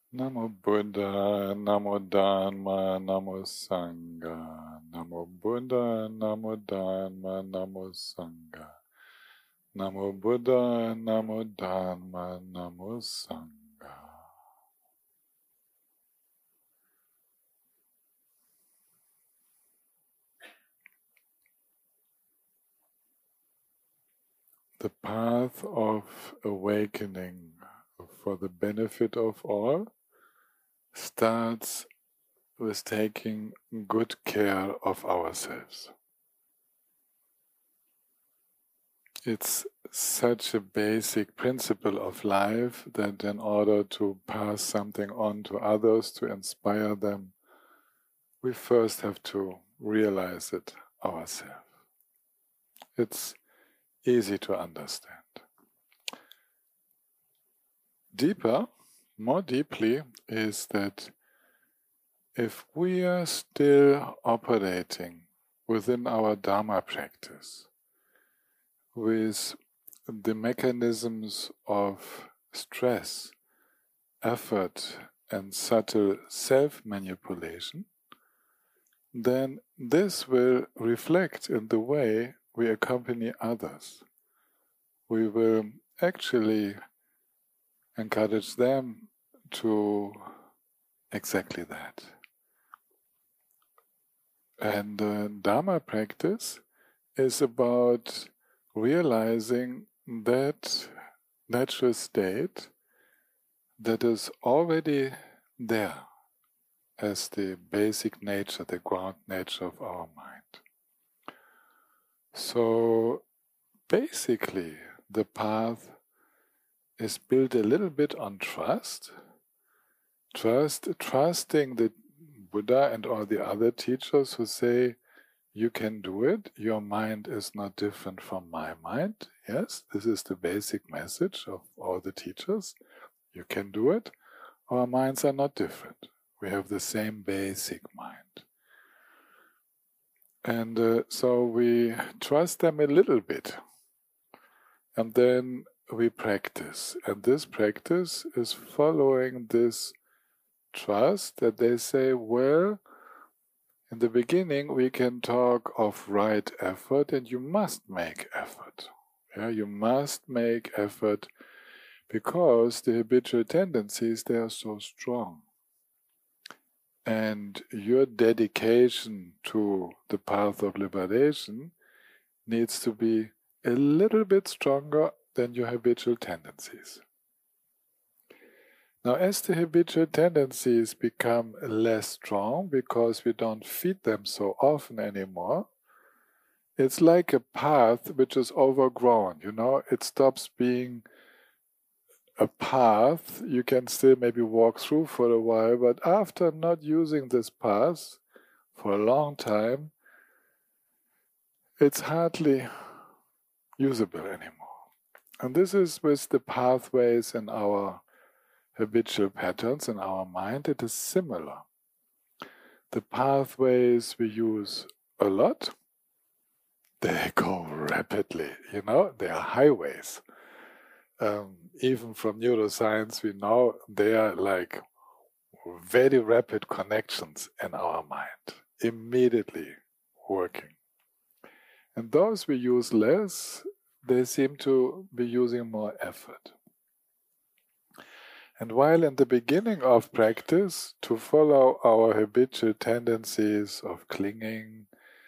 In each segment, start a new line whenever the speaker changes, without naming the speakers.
Namo Buddha, Namo Dhamma, Namo Sangha. Namo Buddha, Namo Dhamma, Namo Sangha. Namo Buddha, Namo Dhamma, Namo Sangha. The path of awakening for the benefit of all starts with taking good care of ourselves. It's such a basic principle of life that in order to pass something on to others, to inspire them, we first have to realize it ourselves. It's easy to understand. Deeper, more deeply, is that if we are still operating within our Dharma practice with the mechanisms of stress, effort, and subtle self-manipulation, then this will reflect in the way we accompany others. We will actually encourage them to exactly that. And Dharma practice is about realizing that natural state that is already there as the basic nature, the ground nature of our mind. So basically, the path is built a little bit on trusting the Buddha and all the other teachers who say, you can do it, your mind is not different from my mind. Yes, this is the basic message of all the teachers. You can do it. Our minds are not different. We have the same basic mind. And so we trust them a little bit. And then we practice. And this practice is following this trust that they say, well, in the beginning we can talk of right effort, and you must make effort. Yeah, you must make effort because the habitual tendencies, they are so strong. And your dedication to the path of liberation needs to be a little bit stronger than your habitual tendencies. Now, as the habitual tendencies become less strong because we don't feed them so often anymore, it's like a path which is overgrown, it stops being a path you can still maybe walk through for a while, but after not using this path for a long time, it's hardly usable anymore. And this is with the pathways in our habitual patterns in our mind, it is similar. The pathways we use a lot, they go rapidly, they are highways. Even from neuroscience, we know they are like very rapid connections in our mind, immediately working. And those we use less, they seem to be using more effort. And while in the beginning of practice, to follow our habitual tendencies of clinging,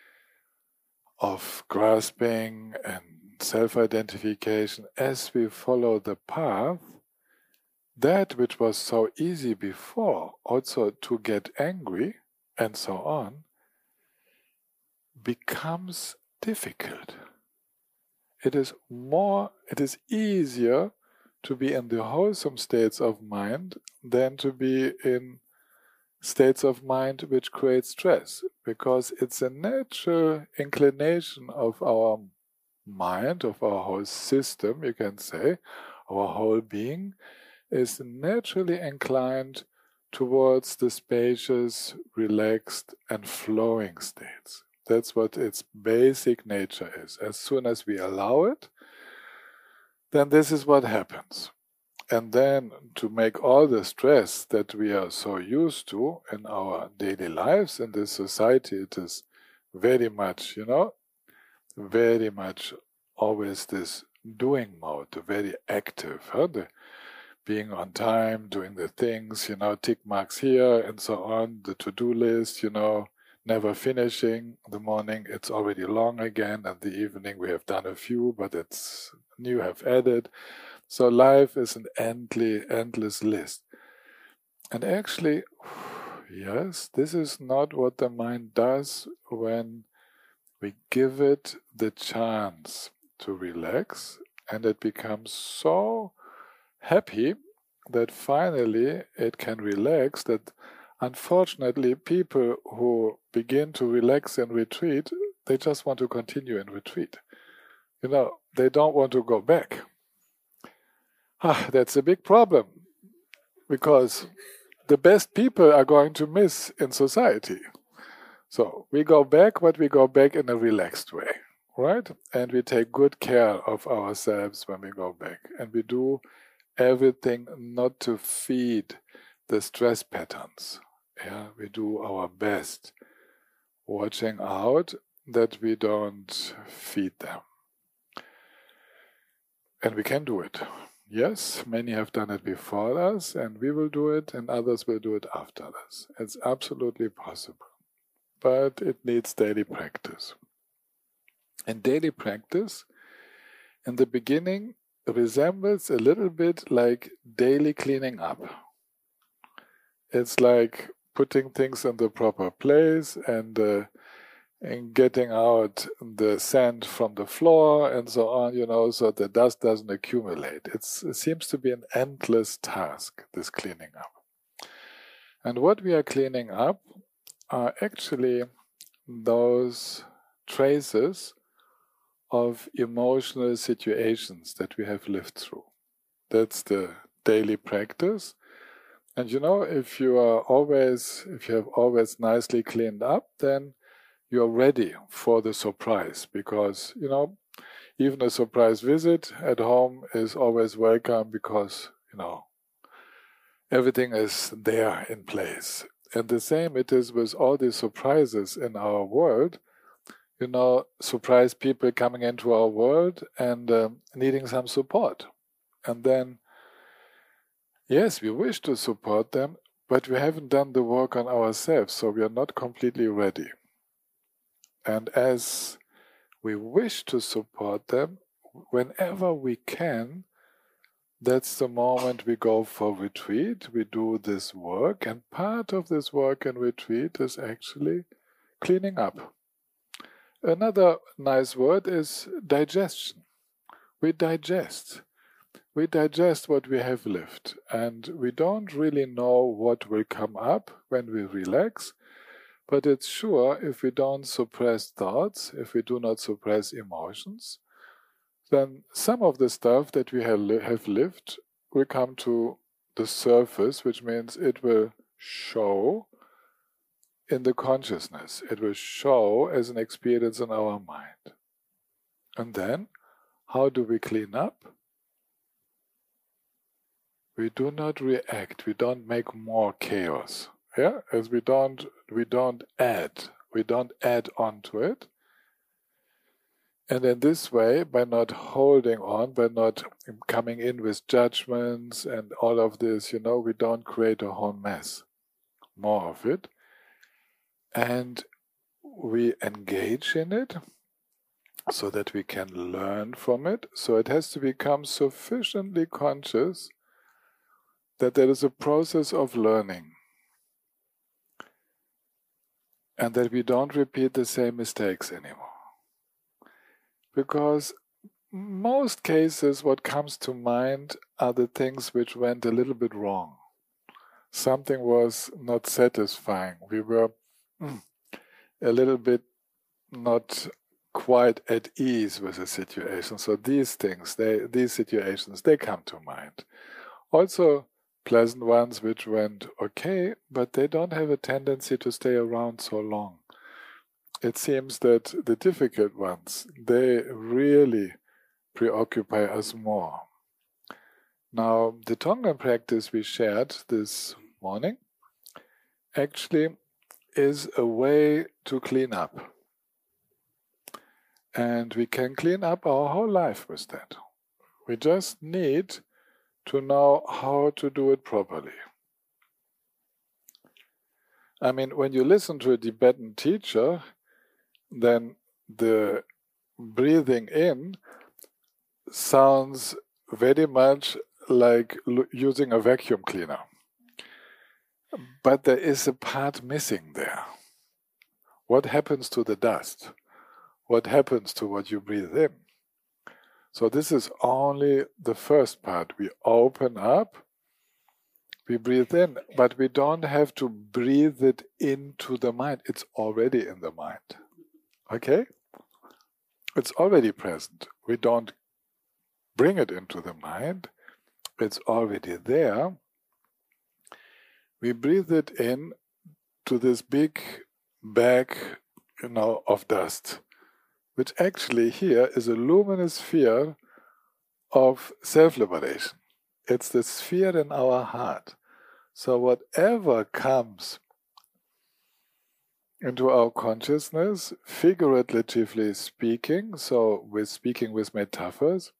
of grasping and self-identification, as we follow the path, that which was so easy before, also to get angry and so on, becomes difficult. It is easier to be in the wholesome states of mind than to be in states of mind which create stress, because it's a natural inclination of our mind, of our whole system, you can say, our whole being is naturally inclined towards the spacious, relaxed, and flowing states. That's what its basic nature is. As soon as we allow it, then this is what happens. And then to make all the stress that we are so used to in our daily lives, in this society, it is very much, very much always this doing mode, very active, the being on time, doing the things, tick marks here and so on, the to-do list, never finishing. The morning it's already long again, and the evening we have done a few, but it's new have added. So life is an endless list. And actually, yes, this is not what the mind does when we give it the chance to relax, and it becomes so happy that finally it can relax. That unfortunately people who begin to relax in retreat, they just want to continue in retreat. They don't want to go back. That's a big problem, because the best people are going to miss in society. So we go back, but we go back in a relaxed way, right? And we take good care of ourselves when we go back. And we do everything not to feed the stress patterns. Yeah, we do our best, watching out that we don't feed them. And we can do it. Yes, many have done it before us, and we will do it, and others will do it after us. It's absolutely possible. But it needs daily practice. And daily practice, in the beginning, resembles a little bit like daily cleaning up. It's like putting things in the proper place and getting out the sand from the floor and so on, so the dust doesn't accumulate. It seems to be an endless task, this cleaning up. And what we are cleaning up are actually those traces of emotional situations that we have lived through. That's the daily practice. And if you have always nicely cleaned up, then you're ready for the surprise, because, even a surprise visit at home is always welcome, because, everything is there in place. And the same it is with all these surprises in our world. Surprise people coming into our world and needing some support. And then, yes, we wish to support them, but we haven't done the work on ourselves, so we are not completely ready. And as we wish to support them, whenever we can, that's the moment we go for retreat. We do this work, and part of this work in retreat is actually cleaning up. Another nice word is digestion. We digest. We digest what we have lived, and we don't really know what will come up when we relax, but it's sure if we don't suppress thoughts, if we do not suppress emotions, then some of the stuff that we have lived will come to the surface, which means it will show in the consciousness. It will show as an experience in our mind. And then, how do we clean up? We do not react. We don't make more chaos. Yeah, as we don't add. We don't add on to it. And in this way, by not holding on, by not coming in with judgments and all of this, we don't create a whole mess. More of it. And we engage in it so that we can learn from it. So it has to become sufficiently conscious that there is a process of learning. And that we don't repeat the same mistakes anymore. Because most cases what comes to mind are the things which went a little bit wrong. Something was not satisfying. We were a little bit not quite at ease with the situation. So these situations, they come to mind. Also pleasant ones which went okay, but they don't have a tendency to stay around so long. It seems that the difficult ones, they really preoccupy us more. Now, the Tonglen practice we shared this morning actually is a way to clean up. And we can clean up our whole life with that. We just need to know how to do it properly. I mean, when you listen to a Tibetan teacher, then the breathing in sounds very much like using a vacuum cleaner. But there is a part missing there. What happens to the dust? What happens to what you breathe in? So this is only the first part. We open up, we breathe in, but we don't have to breathe it into the mind. It's already in the mind. Okay? It's already present. We don't bring it into the mind. It's already there. We breathe it in to this big bag, of dust, which actually here is a luminous sphere of self-liberation. It's the sphere in our heart. So whatever comes into our consciousness, figuratively speaking, so we're speaking with metaphors,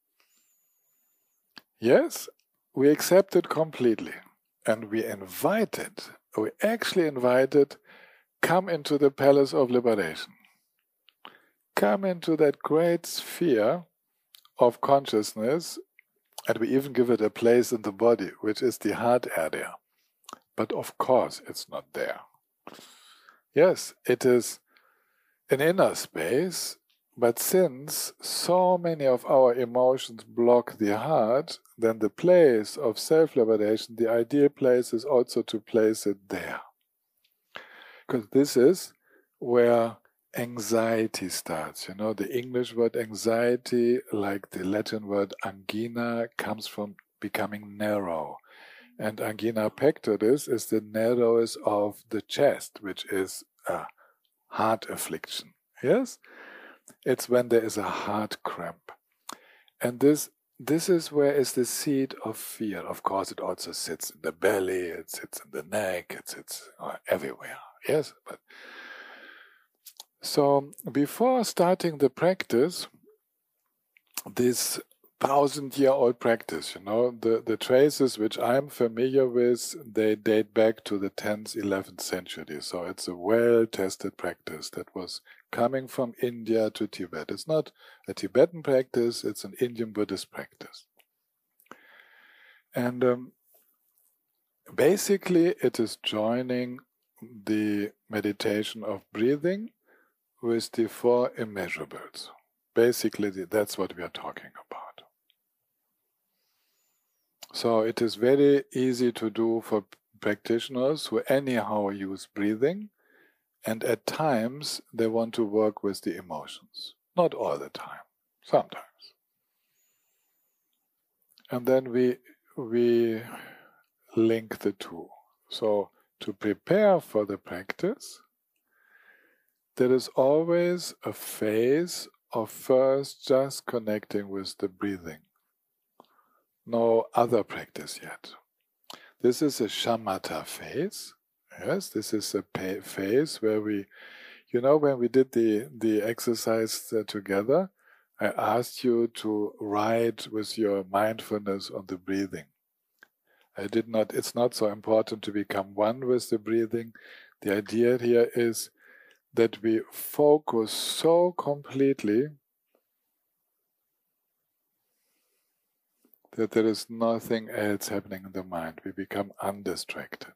yes, we accept it completely. And we actually invite it, come into the palace of liberation. Come into that great sphere of consciousness, and we even give it a place in the body, which is the heart area. But of course, it's not there. Yes, it is an inner space, but since so many of our emotions block the heart, then the place of self-liberation, the ideal place is also to place it there. Because this is where anxiety starts. The English word anxiety, like the Latin word angina, comes from becoming narrow. And angina pectoris is the narrowness of the chest, which is a heart affliction. Yes? It's when there is a heart cramp. And this is where is the seed of fear. Of course, it also sits in the belly, it sits in the neck, it sits everywhere. Yes? So before starting the practice, this 1,000-year-old practice, the traces which I'm familiar with, they date back to the 10th, 11th century. So it's a well-tested practice that was coming from India to Tibet. It's not a Tibetan practice, it's an Indian Buddhist practice. And basically it is joining the meditation of breathing with the four immeasurables. Basically, that's what we are talking about. So it is very easy to do for practitioners who anyhow use breathing, and at times they want to work with the emotions. Not all the time, sometimes. And then we link the two. So to prepare for the practice, there is always a phase of first just connecting with the breathing. No other practice yet. This is a shamatha phase. Yes, this is a phase where we, when we did the exercise together, I asked you to ride with your mindfulness on the breathing. It's not so important to become one with the breathing. The idea here is that we focus so completely that there is nothing else happening in the mind. We become undistracted.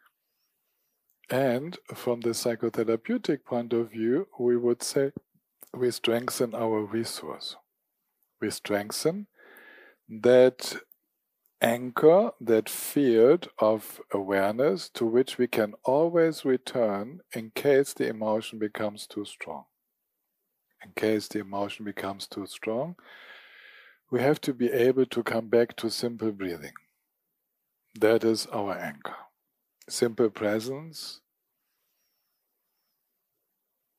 And from the psychotherapeutic point of view, we would say we strengthen our resource. We strengthen that anchor, that field of awareness to which we can always return in case the emotion becomes too strong. In case the emotion becomes too strong, we have to be able to come back to simple breathing. That is our anchor. Simple presence,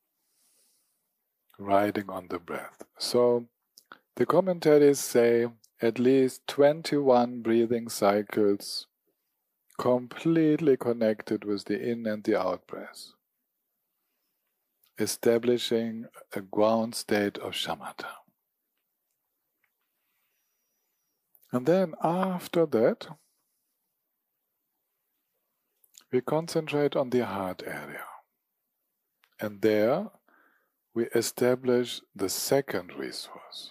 riding on the breath. So the commentaries say at least 21 breathing cycles completely connected with the in and the out breath, establishing a ground state of shamatha. And then after that, we concentrate on the heart area. And there we establish the second resource,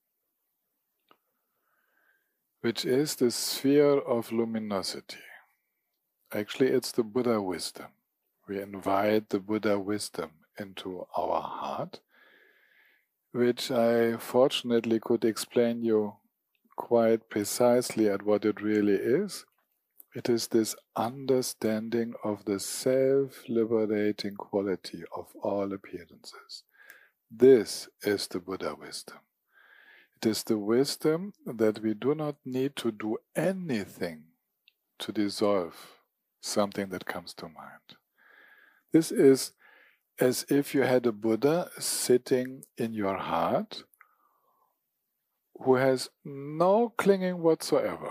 which is the sphere of luminosity. Actually, it's the Buddha wisdom. We invite the Buddha wisdom into our heart, which I fortunately could explain you quite precisely at what it really is. It is this understanding of the self-liberating quality of all appearances. This is the Buddha wisdom. It is the wisdom that we do not need to do anything to dissolve something that comes to mind. This is as if you had a Buddha sitting in your heart who has no clinging whatsoever.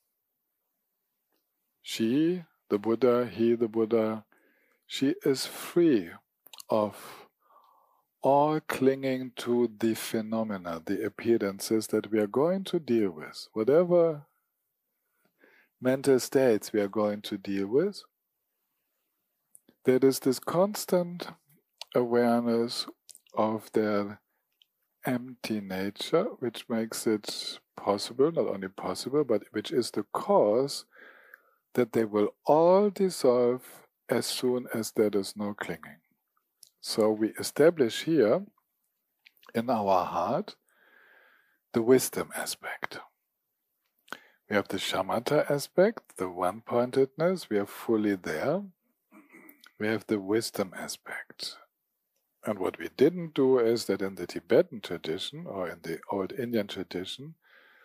She, the Buddha, he, the Buddha, she is free of all clinging to the phenomena, the appearances that we are going to deal with. Whatever mental states we are going to deal with, there is this constant awareness of their empty nature, which makes it possible, not only possible, but which is the cause that they will all dissolve as soon as there is no clinging. So we establish here in our heart the wisdom aspect. We have the shamatha aspect, the one-pointedness, we are fully there. We have the wisdom aspect. And what we didn't do is that in the Tibetan tradition, or in the old Indian tradition,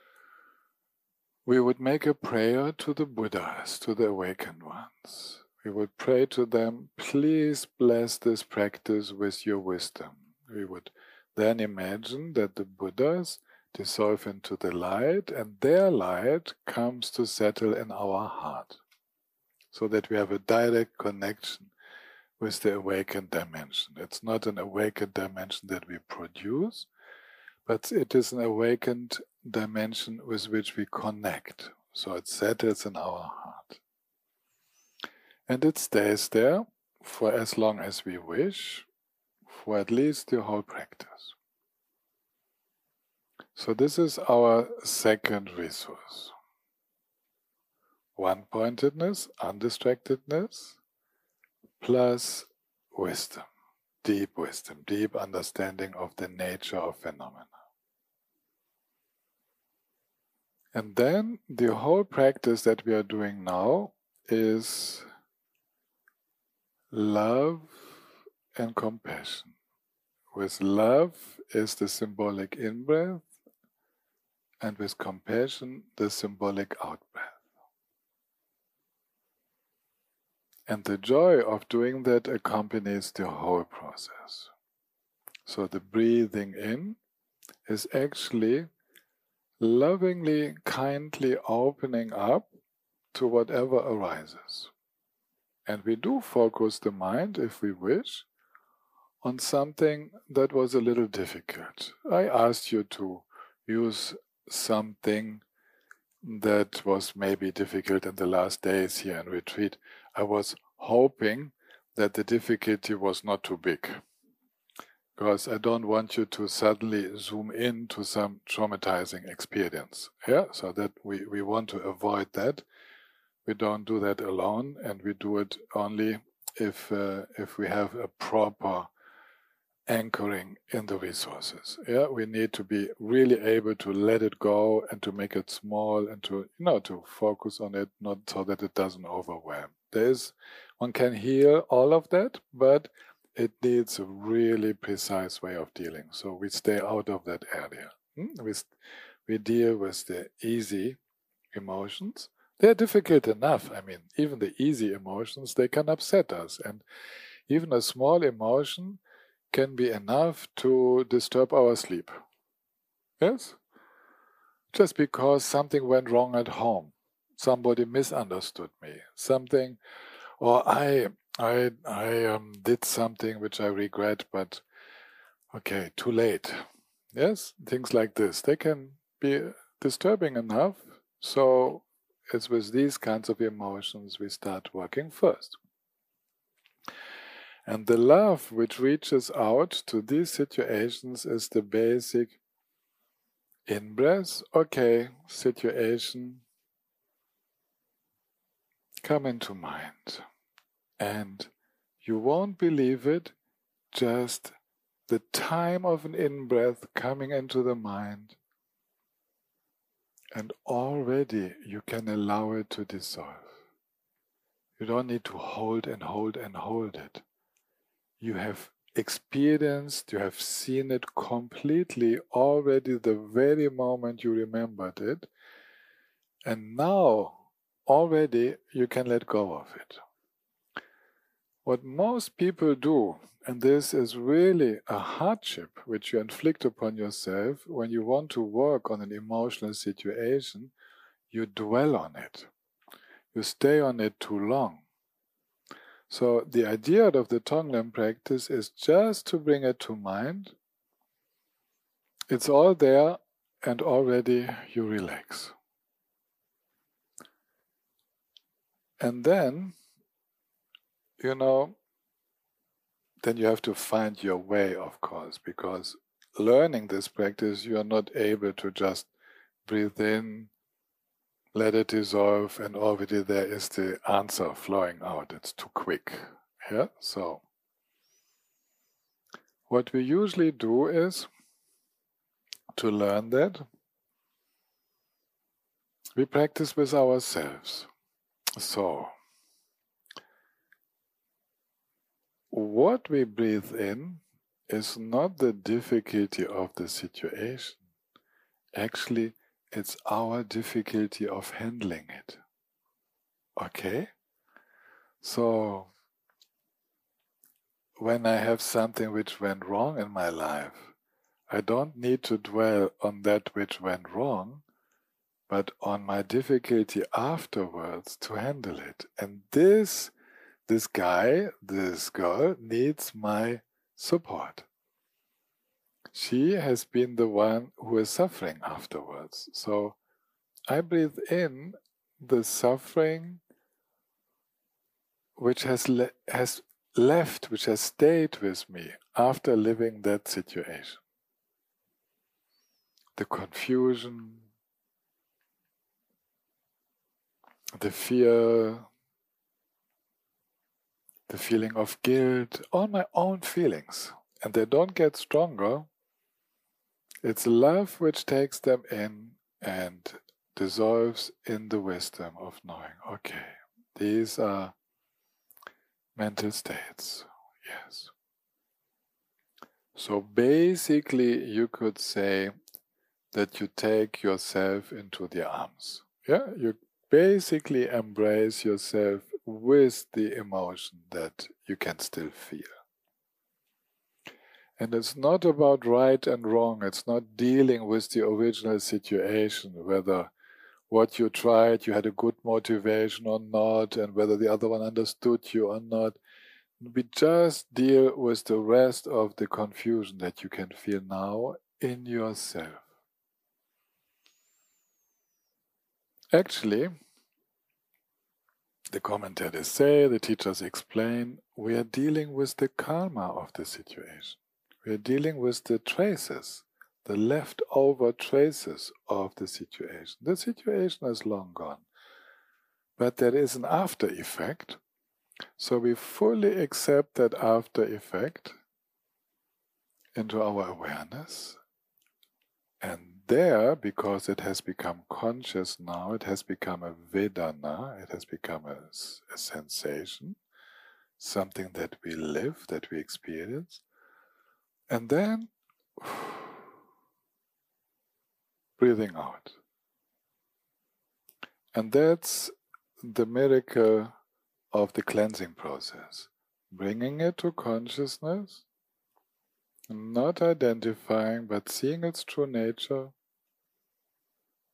we would make a prayer to the Buddhas, to the awakened ones. We would pray to them, please bless this practice with your wisdom. We would then imagine that the Buddhas dissolve into the light, and their light comes to settle in our heart, so that we have a direct connection with the awakened dimension. It's not an awakened dimension that we produce, but it is an awakened dimension with which we connect. So it settles in our heart. And it stays there for as long as we wish, for at least the whole practice. So this is our second resource. One-pointedness, undistractedness, plus wisdom, deep understanding of the nature of phenomena. And then the whole practice that we are doing now is love and compassion. With love is the symbolic in-breath, and with compassion the symbolic out-breath. And the joy of doing that accompanies the whole process. So the breathing in is actually lovingly, kindly opening up to whatever arises. And we do focus the mind, if we wish, on something that was a little difficult. I asked you to use something that was maybe difficult in the last days here in retreat. I was hoping that the difficulty was not too big, because I don't want you to suddenly zoom in to some traumatizing experience. Yeah, so that we want to avoid that. We don't do that alone, and we do it only if we have a proper anchoring in the resources. Yeah, we need to be really able to let it go and to make it small and to to focus on it, not so that it doesn't overwhelm. One can heal all of that, but it needs a really precise way of dealing. So we stay out of that area. We deal with the easy emotions. They're difficult enough. I mean, even the easy emotions, they can upset us. And even a small emotion can be enough to disturb our sleep. Yes? just because something went wrong at home. Somebody misunderstood me. Something, or I did something which I regret, but okay, too late. Yes, things like this. They can be disturbing enough. So it's with these kinds of emotions we start working first. And the love which reaches out to these situations is the basic in-breath. Okay, situation, come into mind. And you won't believe it, just the time of an in-breath coming into the mind, and already you can allow it to dissolve. You don't need to hold and hold and hold it. You have experienced, you have seen it completely already the very moment you remembered it, and now already you can let go of it. What most people do, and this is really a hardship which you inflict upon yourself when you want to work on an emotional situation, you dwell on it. You stay on it too long. So the idea of the Tonglen practice is just to bring it to mind. It's all there and already you relax. And then, then you have to find your way, of course, because learning this practice, you are not able to just breathe in, let it dissolve, and already there is the answer flowing out. It's too quick. Yeah? So, what we usually do is, to learn that, we practice with ourselves. So, what we breathe in is not the difficulty of the situation. Actually, it's our difficulty of handling it. Okay? So, when I have something which went wrong in my life, I don't need to dwell on that which went wrong, but on my difficulty afterwards to handle it. And this guy, this girl, needs my support. She has been the one who is suffering afterwards. So I breathe in the suffering which has left, which has stayed with me after living that situation. The confusion, the fear, the feeling of guilt, all my own feelings. And they don't get stronger. It's love which takes them in and dissolves in the wisdom of knowing, okay, these are mental states. Yes. So basically you could say that you take yourself into the arms. Yeah, you basically embrace yourself with the emotion that you can still feel. And it's not about right and wrong. It's not dealing with the original situation, whether what you tried, you had a good motivation or not, and whether the other one understood you or not. We just deal with the rest of the confusion that you can feel now in yourself. Actually, the commentators say, the teachers explain, we are dealing with the karma of the situation. We are dealing with the traces, the leftover traces of the situation. The situation is long gone, but there is an after effect. So we fully accept that after effect into our awareness. And there, because it has become conscious now, it has become a Vedana, it has become a sensation, something that we live, that we experience. And then, breathing out. And that's the miracle of the cleansing process. Bringing it to consciousness, not identifying, but seeing its true nature,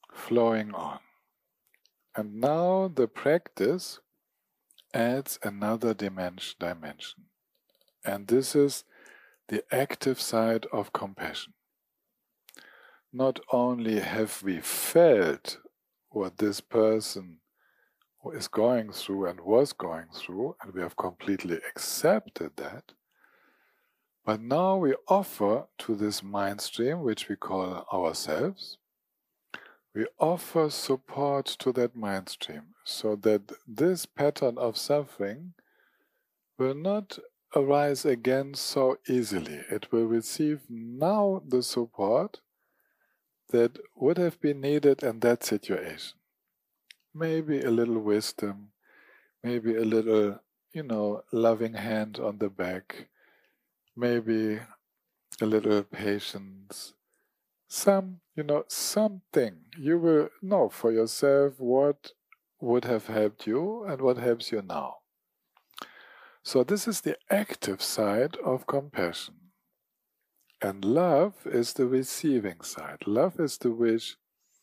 flowing on. And now the practice adds another dimension. And this is the active side of compassion. Not only have we felt what this person is going through and was going through, and we have completely accepted that, but now we offer to this mind stream, which we call ourselves, we offer support to that mind stream so that this pattern of suffering will not arise again so easily. It will receive now the support that would have been needed in that situation. Maybe a little wisdom, maybe a little, loving hand on the back, maybe a little patience, something. You will know for yourself what would have helped you and what helps you now. So this is the active side of compassion. And love is the receiving side. Love is the wish,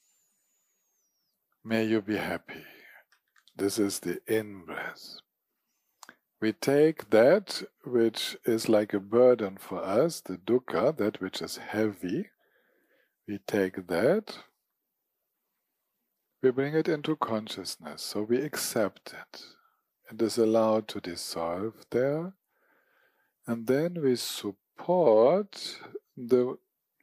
may you be happy. This is the in-breath. We take that which is like a burden for us, the dukkha, that which is heavy. We take that, we bring it into consciousness, so we accept it. It is allowed to dissolve there, and then we support the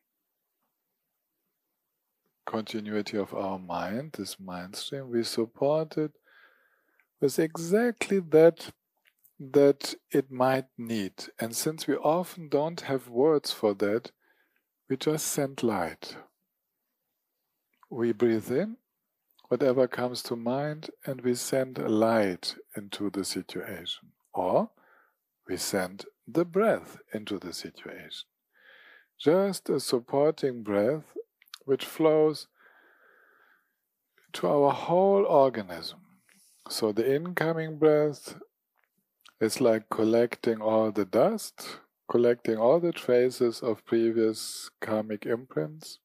continuity of our mind, this mind stream. We support it with exactly that it might need. And since we often don't have words for that, we just send light. We breathe in whatever comes to mind, and we send light into the situation. Or we send the breath into the situation. Just a supporting breath which flows to our whole organism. So the incoming breath is like collecting all the dust, collecting all the traces of previous karmic imprints,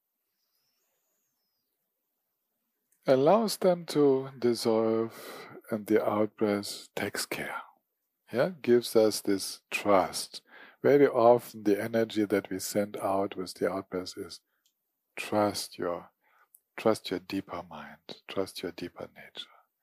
allows them to dissolve, and the out-breath takes care. Gives us this trust. Very often the energy that we send out with the out-breath is trust your deeper mind, trust your deeper nature.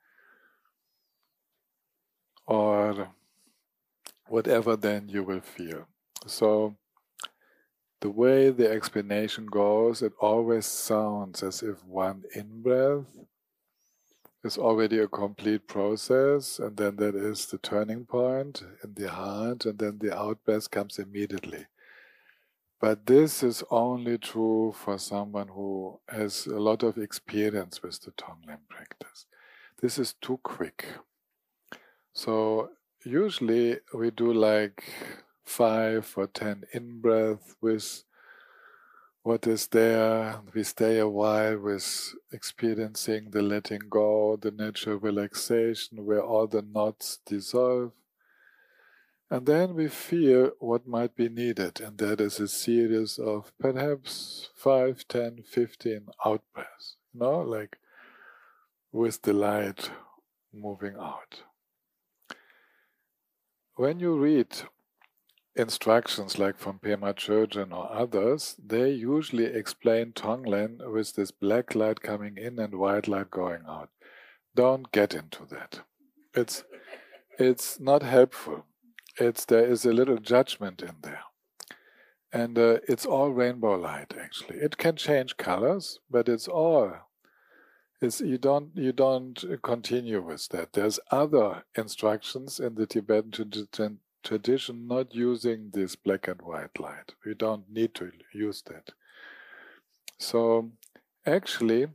Or whatever then you will feel. So the way the explanation goes, it always sounds as if one in-breath is already a complete process, and then that is the turning point in the heart, and then the out-breath comes immediately. But this is only true for someone who has a lot of experience with the Tonglen practice. This is too quick. So usually we do like 5 or 10 in-breath with what is there. We stay a while with experiencing the letting go, the natural relaxation where all the knots dissolve. And then we feel what might be needed, and that is a series of perhaps 5, 10, 15 out-breaths, like with the light moving out. When you read instructions like from Pema Chögyam or others, they usually explain Tonglen with this black light coming in and white light going out. Don't get into that. It's not helpful. There is a little judgment in there. And it's all rainbow light, actually. It can change colors, but you don't continue with that. There's other instructions in the Tibetan tradition not using this black and white light. We don't need to use that. So actually,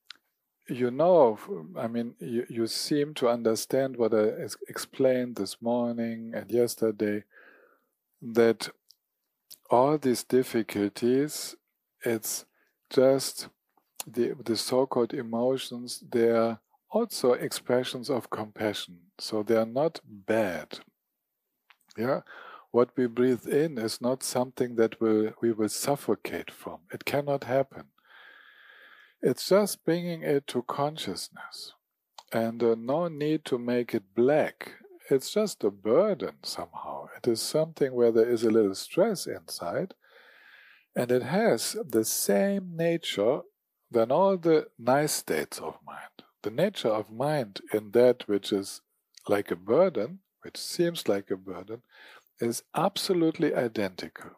you seem to understand what I explained this morning and yesterday, that all these difficulties, it's just the so-called emotions, they are also expressions of compassion. So they are not bad. What we breathe in is not something that we will suffocate from. It cannot happen. It's just bringing it to consciousness. And no need to make it black. It's just a burden somehow. It is something where there is a little stress inside, and it has the same nature than all the nice states of mind. The nature of mind in that which is like a burden, which seems like a burden, is absolutely identical.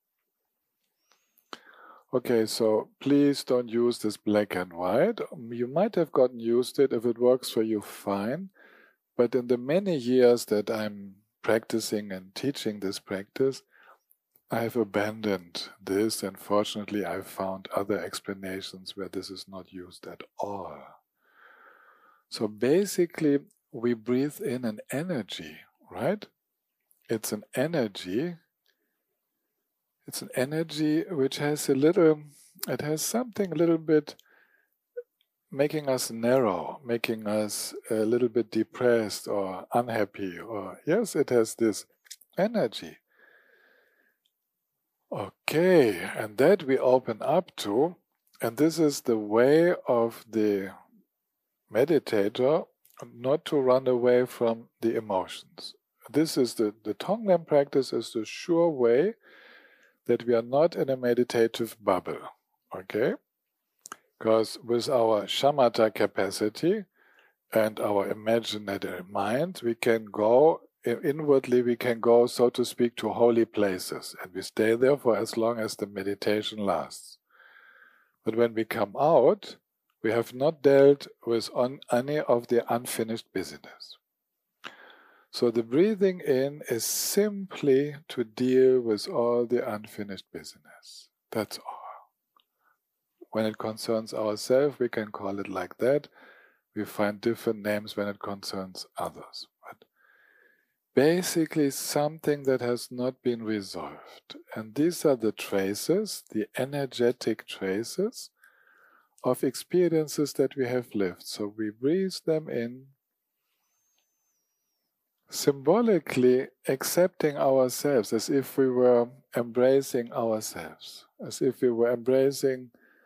Okay, so please don't use this black and white. You might have gotten used to it. If it works for you, fine. But in the many years that I'm practicing and teaching this practice, I've abandoned this, and fortunately I've found other explanations where this is not used at all. So basically, we breathe in an energy, right? It's an energy. It's an energy which has it has something a little bit making us narrow, making us a little bit depressed or unhappy, or yes, it has this energy. Okay, and that we open up to, and this is the way of the meditator not to run away from the emotions. This is the Tonglen practice is the sure way that we are not in a meditative bubble, okay? Because with our shamatha capacity and our imaginative mind, we can go inwardly, we can go, so to speak, to holy places, and we stay there for as long as the meditation lasts. But when we come out, we have not dealt with any of the unfinished business. So the breathing in is simply to deal with all the unfinished business. That's all. When it concerns ourselves, we can call it like that. We find different names when it concerns others. But basically something that has not been resolved. And these are the traces, the energetic traces of experiences that we have lived. So we breathe them in, symbolically accepting ourselves as if we were embracing ourselves, as if we were embracing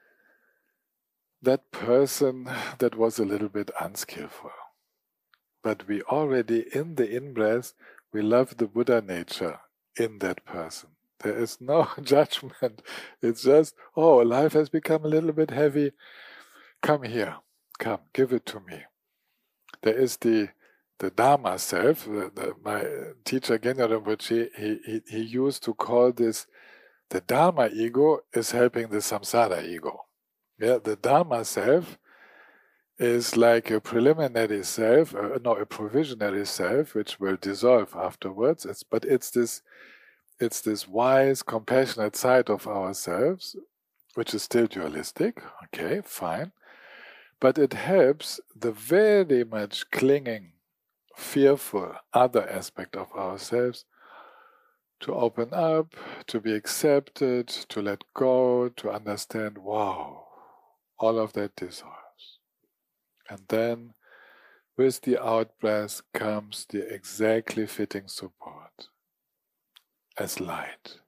that person that was a little bit unskillful. But we already, in the in-breath, we love the Buddha nature in that person. There is no judgment. It's just, oh, life has become a little bit heavy. Come here. Come, give it to me. There is the Dharma self. My teacher, Genya Rinpoche, he used to call this, the Dharma ego is helping the samsara ego. Yeah, the Dharma self is like a preliminary self, a provisionary self, which will dissolve afterwards. It's this wise, compassionate side of ourselves, which is still dualistic. Okay, fine, but it helps the very much clinging, fearful other aspect of ourselves to open up, to be accepted, to let go, to understand. Wow, all of that dissolves. And then, with the out-breath comes the exactly fitting support as light.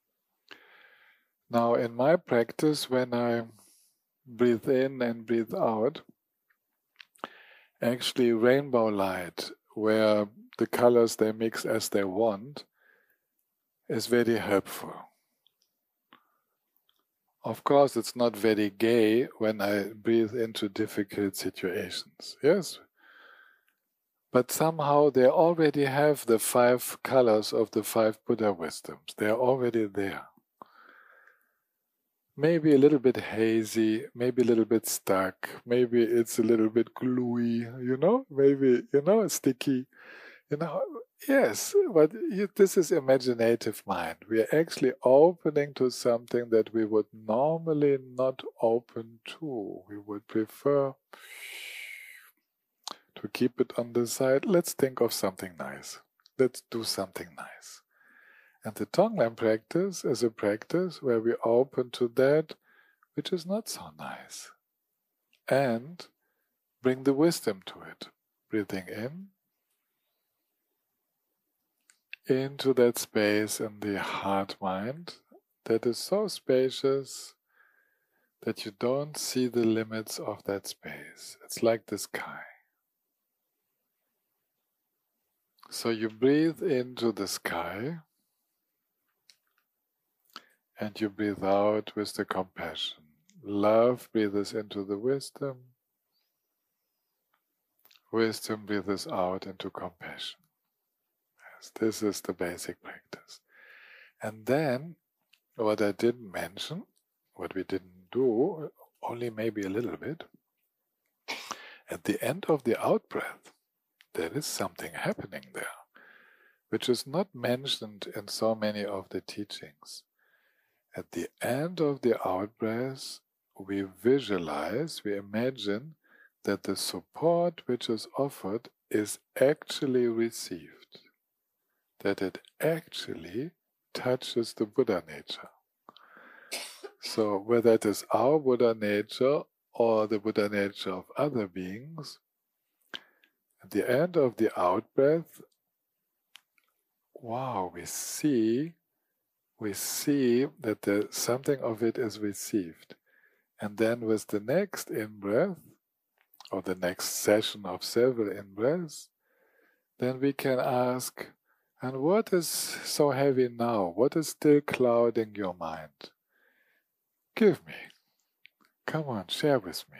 Now, in my practice, when I breathe in and breathe out, actually rainbow light, where the colors they mix as they want, is very helpful. Of course, it's not very gay when I breathe into difficult situations, yes? But somehow they already have the 5 colors of the 5 Buddha wisdoms. They are already there. Maybe a little bit hazy, maybe a little bit stuck, maybe it's a little bit gluey, maybe, sticky, yes, but this is imaginative mind. We are actually opening to something that we would normally not open to. We would prefer to keep it on the side. Let's think of something nice. Let's do something nice. And the Tonglen practice is a practice where we open to that which is not so nice and bring the wisdom to it. Breathing in, into that space in the heart mind that is so spacious that you don't see the limits of that space. It's like the sky. So you breathe into the sky and you breathe out with the compassion. Love breathes into the wisdom. Wisdom breathes out into compassion. Yes, this is the basic practice. And then, what I didn't mention, what we didn't do, only maybe a little bit, at the end of the out-breath, there is something happening there, which is not mentioned in so many of the teachings. At the end of the out-breath, we visualize, we imagine that the support which is offered is actually received, that it actually touches the Buddha nature. So whether it is our Buddha nature or the Buddha nature of other beings, at the end of the out-breath, wow, we see that something of it is received. And then with the next in-breath, or the next session of several in-breaths, then we can ask, and what is so heavy now? What is still clouding your mind? Give me. Come on, share with me.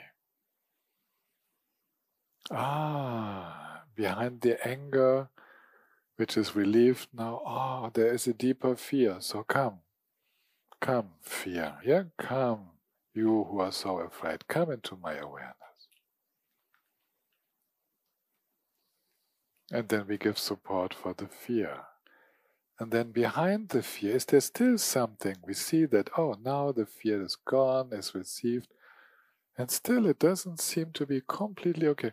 Behind the anger, which is relieved now, there is a deeper fear. So come, fear. Yeah, come, you who are so afraid. Come into my awareness. And then we give support for the fear. And then behind the fear, is there still something? We see that, now the fear is gone, is received, and still it doesn't seem to be completely okay.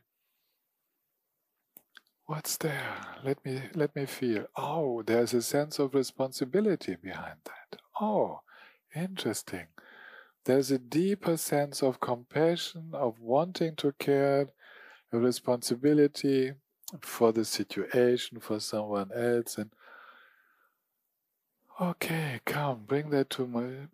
What's there? Let me feel. There's a sense of responsibility behind that. Interesting. There's a deeper sense of compassion, of wanting to care, a responsibility for the situation, for someone else, and okay, come, bring that to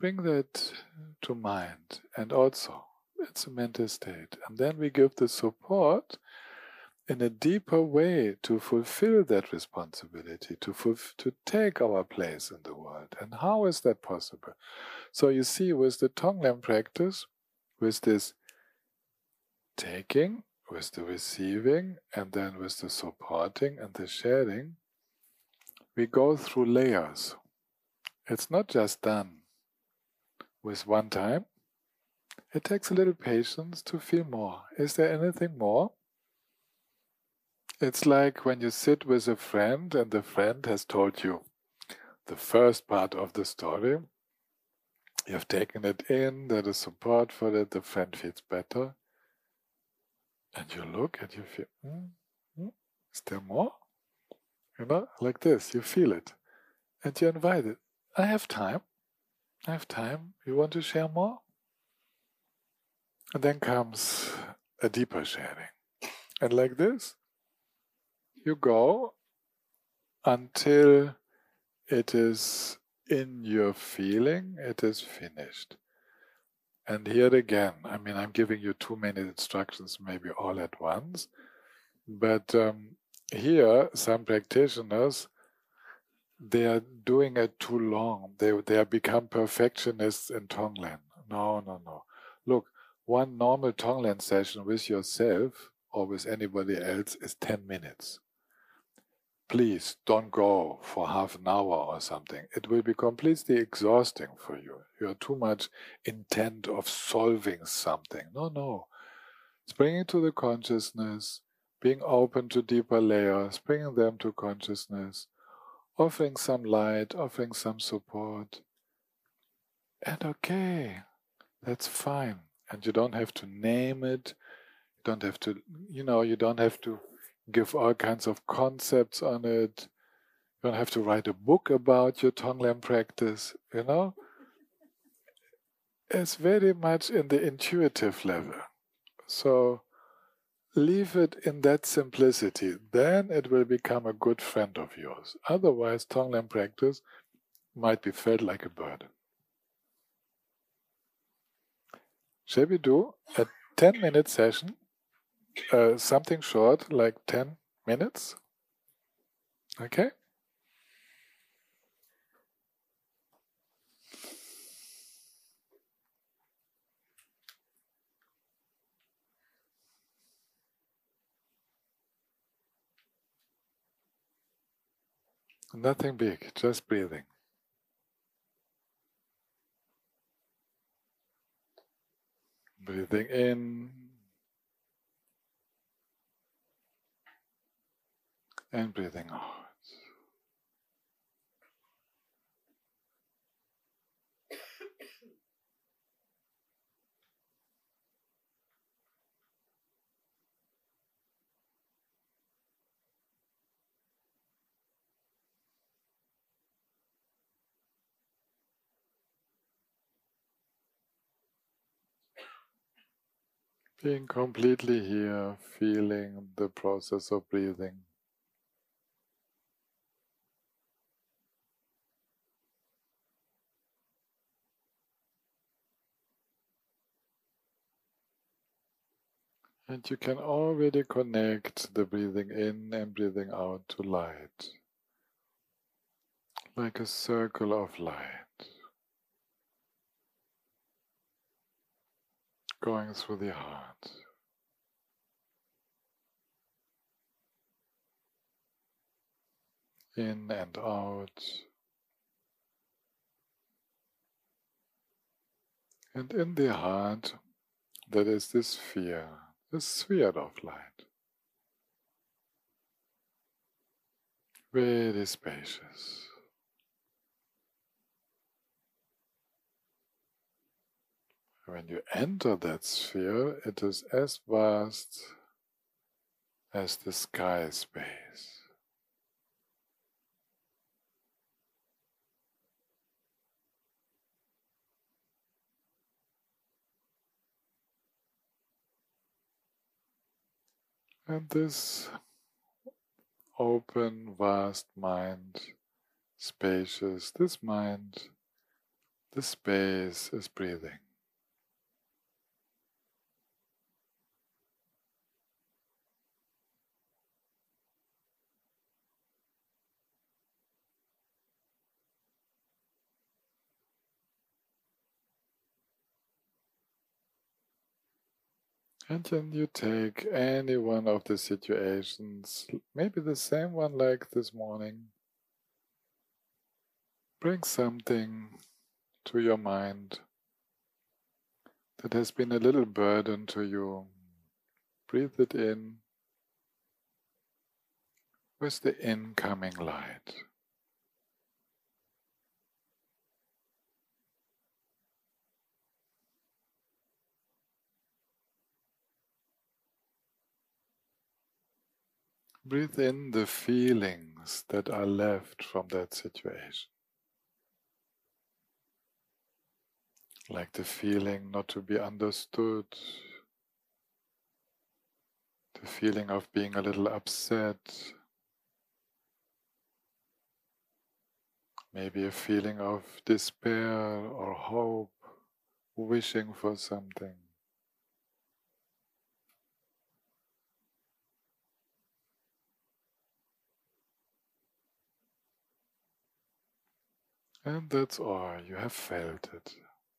mind, and also it's a mental state, and then we give the support in a deeper way to fulfill that responsibility, to take our place in the world. And how is that possible? So you see, with the Tonglen practice, with this taking, with the receiving, and then with the supporting and the sharing, we go through layers. It's not just done with one time. It takes a little patience to feel more. Is there anything more? It's like when you sit with a friend and the friend has told you the first part of the story. You have taken it in, there is support for it, the friend feels better. And you look and you feel, is there more? Like this, you feel it. And you invite it. I have time. You want to share more? And then comes a deeper sharing. And like this, you go until it is in your feeling, it is finished. And here again, I'm giving you too many instructions, maybe all at once. But here, some practitioners, they are doing it too long. They have become perfectionists in Tonglen. No. Look, one normal Tonglen session with yourself or with anybody else is 10 minutes. Please don't go for half an hour or something. It will be completely exhausting for you. You are too much intent of solving something. No. It's bringing to the consciousness, being open to deeper layers, bringing them to consciousness, offering some light, offering some support. And okay, that's fine. And you don't have to name it. You don't have to, you don't have to give all kinds of concepts on it. You don't have to write a book about your Tonglen practice, It's very much in the intuitive level. So leave it in that simplicity. Then it will become a good friend of yours. Otherwise, Tonglen practice might be felt like a burden. Shall we do a 10-minute session? Something short, like 10 minutes? Okay? Nothing big, just breathing. Breathing in and breathing out. Being completely here, feeling the process of breathing. And you can already connect the breathing in and breathing out to light, like a circle of light, going through the heart. In and out. And in the heart, there is this sphere of light. Very spacious. When you enter that sphere, it is as vast as the sky space. And this open, vast mind, spacious, this mind, this space is breathing. And then you take any one of the situations, maybe the same one like this morning. Bring something to your mind that has been a little burden to you. Breathe it in with the incoming light. Breathe in the feelings that are left from that situation. Like the feeling not to be understood, the feeling of being a little upset, maybe a feeling of despair or hope, wishing for something. And that's all, you have felt it.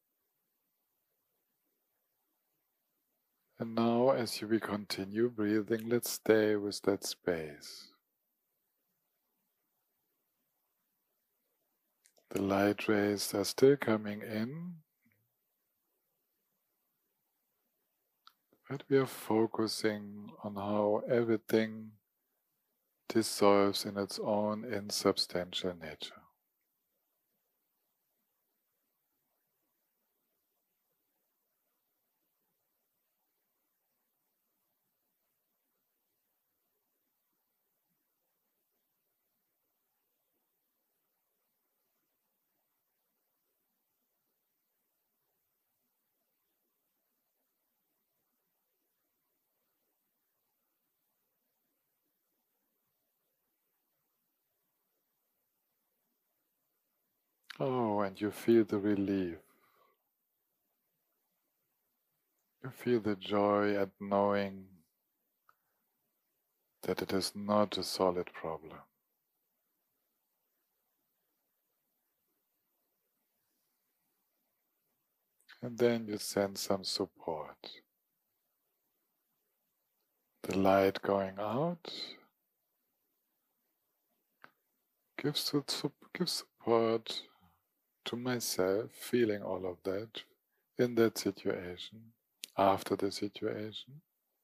And now, as we continue breathing, let's stay with that space. The light rays are still coming in, but we are focusing on how everything dissolves in its own insubstantial nature. Oh, and you feel the relief. You feel the joy at knowing that it is not a solid problem. And then you sense some support. The light going out gives support to myself, feeling all of that in that situation, after the situation.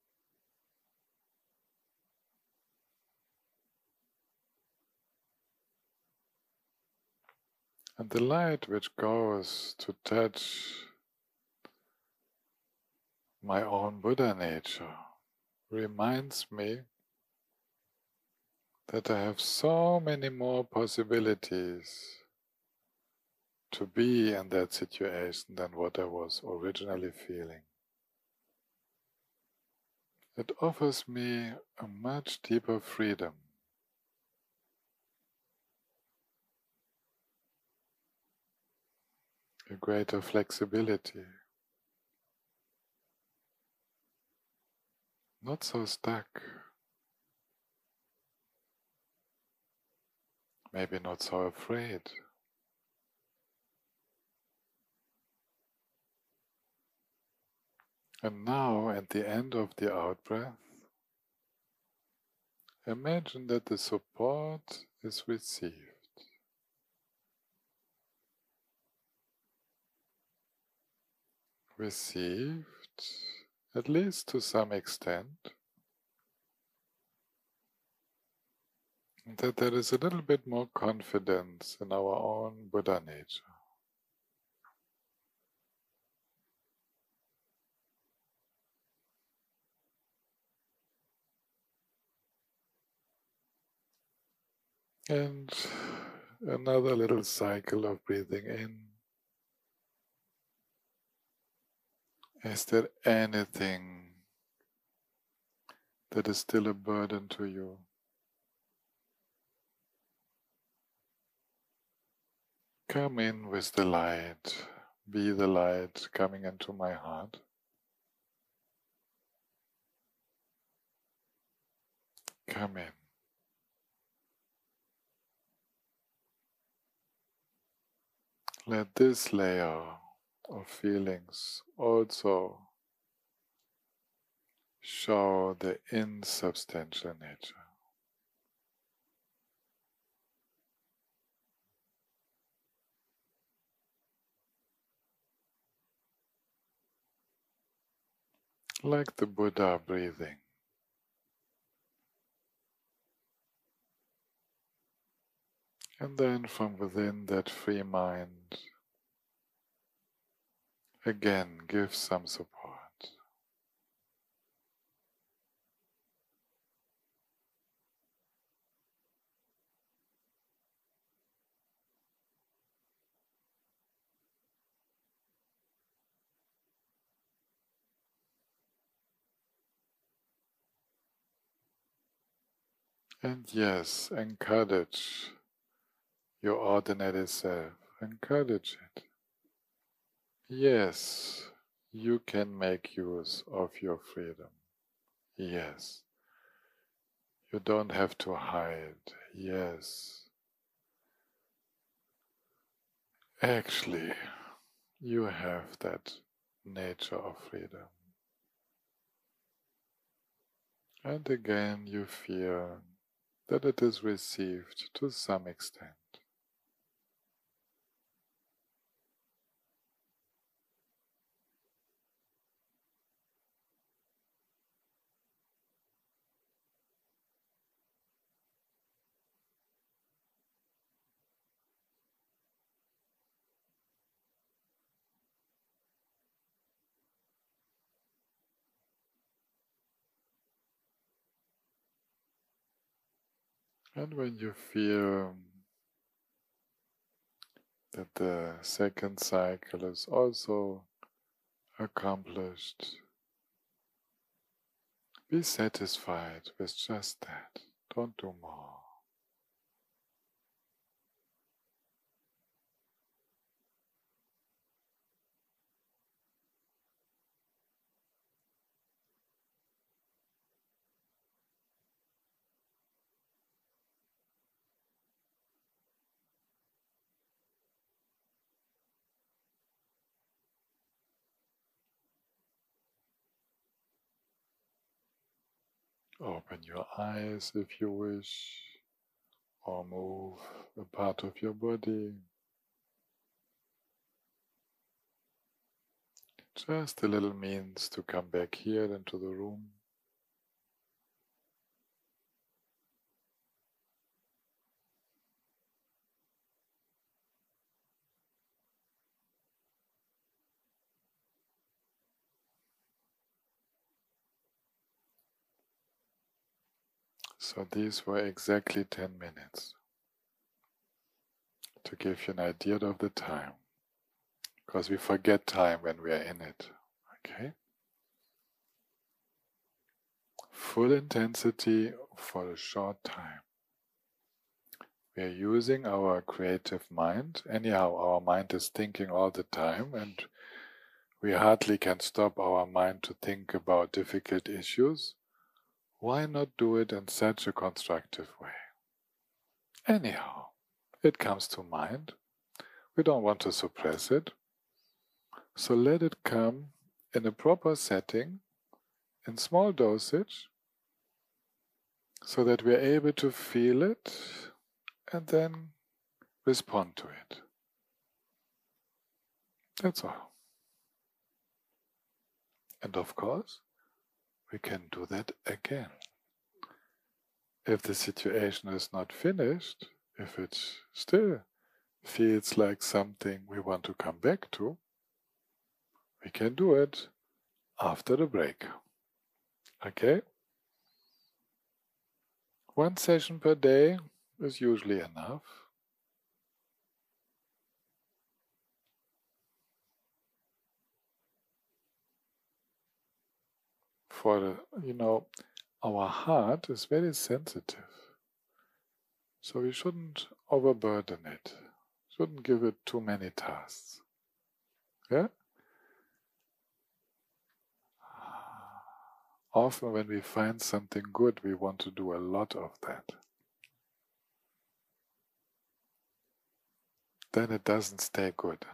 And the light which goes to touch my own Buddha nature reminds me that I have so many more possibilities to be in that situation than what I was originally feeling. It offers me a much deeper freedom. A greater flexibility. Not so stuck. Maybe not so afraid. And now, at the end of the out-breath, imagine that the support is received. Received, at least to some extent, and that there is a little bit more confidence in our own Buddha nature. And another little cycle of breathing in. Is there anything that is still a burden to you? Come in with the light. Be the light coming into my heart. Come in. Let this layer of feelings also show the insubstantial nature. Like the Buddha breathing. And then from within that free mind, again give some support. And yes, encourage your ordinary self. Encourage it. Yes, you can make use of your freedom. Yes. You don't have to hide. Yes. Actually, you have that nature of freedom. And again, you feel that it is received to some extent. And when you feel that the second cycle is also accomplished, be satisfied with just that. Don't do more. Open your eyes if you wish, or move a part of your body. Just a little means to come back here into the room. So these were exactly 10 minutes to give you an idea of the time, because we forget time when we are in it. Okay? Full intensity for a short time. We are using our creative mind. Anyhow, our mind is thinking all the time, and we hardly can stop our mind to think about difficult issues. Why not do it in such a constructive way? Anyhow, it comes to mind. We don't want to suppress it. So let it come in a proper setting, in small dosage, so that we're able to feel it and then respond to it. That's all. And of course, we can do that again. If the situation is not finished, if it still feels like something we want to come back to, we can do it after the break. Okay? One session per day is usually enough. For our heart is very sensitive, so we shouldn't overburden it, shouldn't give it too many tasks. Yeah? Often when we find something good, we want to do a lot of that. Then it doesn't stay good.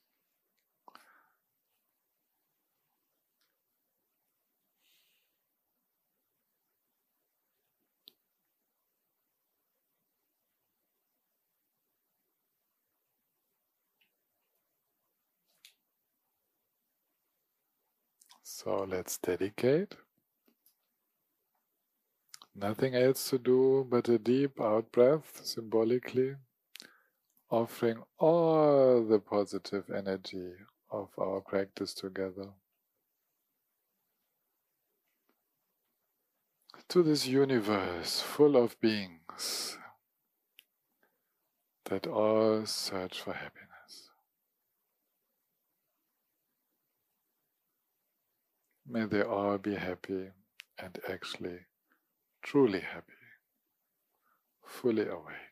So let's dedicate. Nothing else to do but a deep out-breath, symbolically, offering all the positive energy of our practice together to this universe full of beings that all search for happiness. May they all be happy and actually truly happy, fully awake.